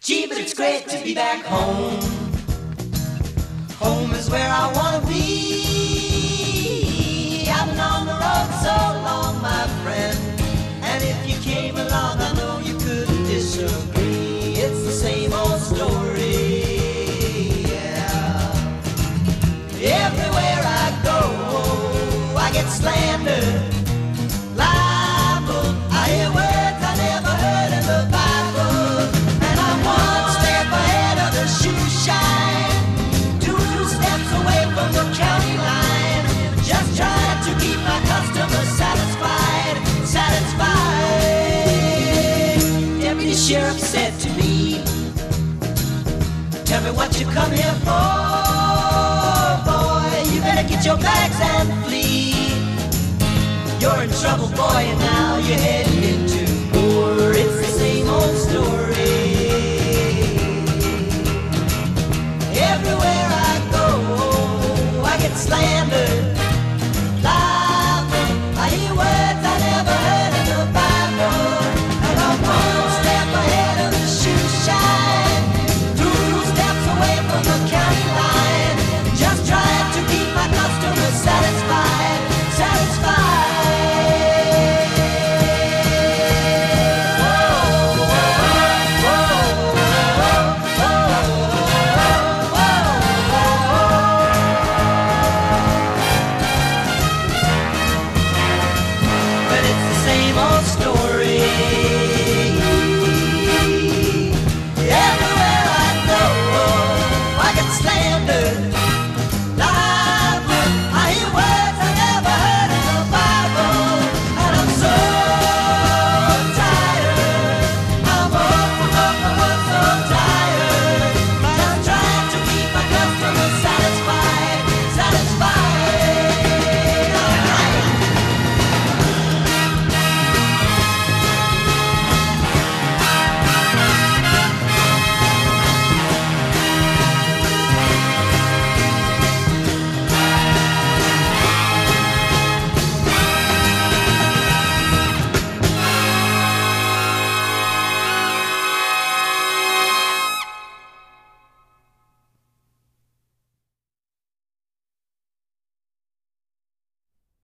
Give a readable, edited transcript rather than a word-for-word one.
Gee, but it's great to be back home. Home is where I wanna be. I've been on the road so long, my friend, and if you came along, I know you couldn't disagree. It's the same old story, yeah. Everywhere I go, I get slandered, libel. I hear words I never heard in the Bible, and I'm one step ahead of the shoe shine, two steps away from the county line, just trying to keep my customers satisfied, satisfied. Deputy Sheriff said to me, tell me what you come here for, boy. You better get your bags and flee. You're in trouble, boy, and now you're heading